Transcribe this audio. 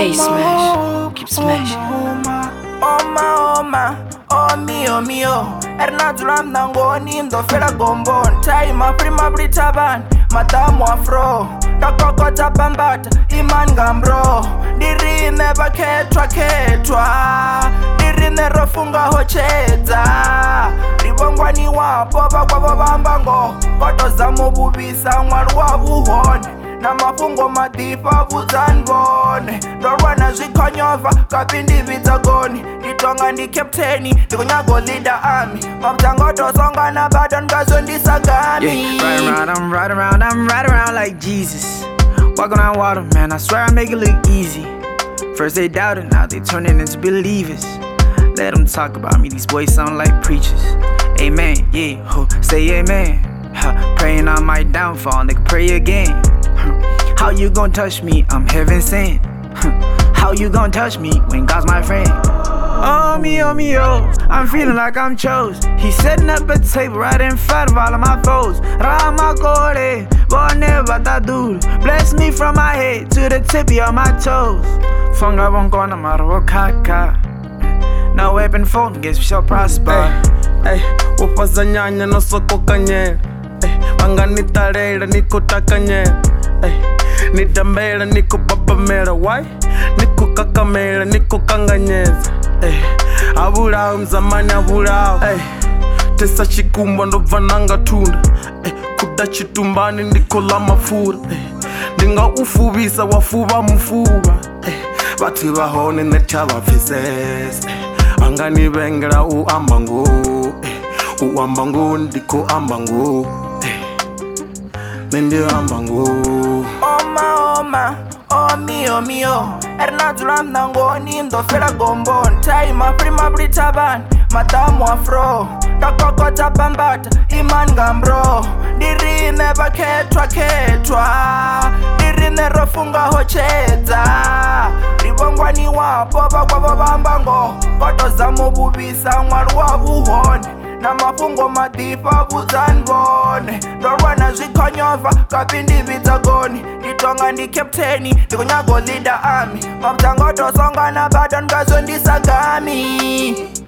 Hey, smash. Keep smashing. Oh mio Ernadzulam nangoni ndofela gomboni Taima prima britaban Matamu afro Takokota bambata Iman gambro Dirine baketwa Dirine rofunga hocheza Ribongwani wapo Bakwa bambango Koto za mububisa Mwalu wa buhone na mafungo madifa buzanbone Ndorwana zvikonyova kapindi vidzagoni Nditonga ndi captaini ndikunyago leader army Mabutangoto songa na bado ngazondisagami Yeah, I'm right around like Jesus. Walking on water, man, I swear I make it look easy. First they doubted, now they turning into believers. Let them talk about me, these boys sound like preachers. Amen, yeah, say amen. Praying on my downfall, nigga, pray again. How you gon' touch me? I'm heaven sent. How you gon' touch me when God's my friend? Oh me, I'm feeling like I'm chose. He's setting up a table right in front of all of my foes. Ramakore, never that dude. Bless me from my head to the tippy of my toes. Funga won't go no matter what kaka. No weapon formed against me shall prosper. Hey, upaza nyanya no soko kanye. Banga nitarela niko takanye. Nitambela niko babamela. Why? Niko kakamela niko kanganyeza. Abulao mzamani abulao. Tesa chikumba ndobva nanga tunda. Kuda chitumbani ndiko la mafura. Ndinga ufubisa wafuba mufuba. Bati bahone netaba physes. Angani bengela uambangu. Uambangu ndiko ambangu. Nende ambangu. Oh mio Ernadzulam nangoni ndofela gomboni Taima prima britaban Matamu afro Takokota bambata Iman gambro Dirine baketwa Dirine rofunga hocheza Ribongwani wapo Bakwa bambango Koto za mububisa Mwalu wa buhone na mafungo madifa buzanbone Ndorwana zvikonyova kapindi vidzagoni Nditonga ndi captaini ndikunyago leader army Mabutangoto songa na bado ngazondisagami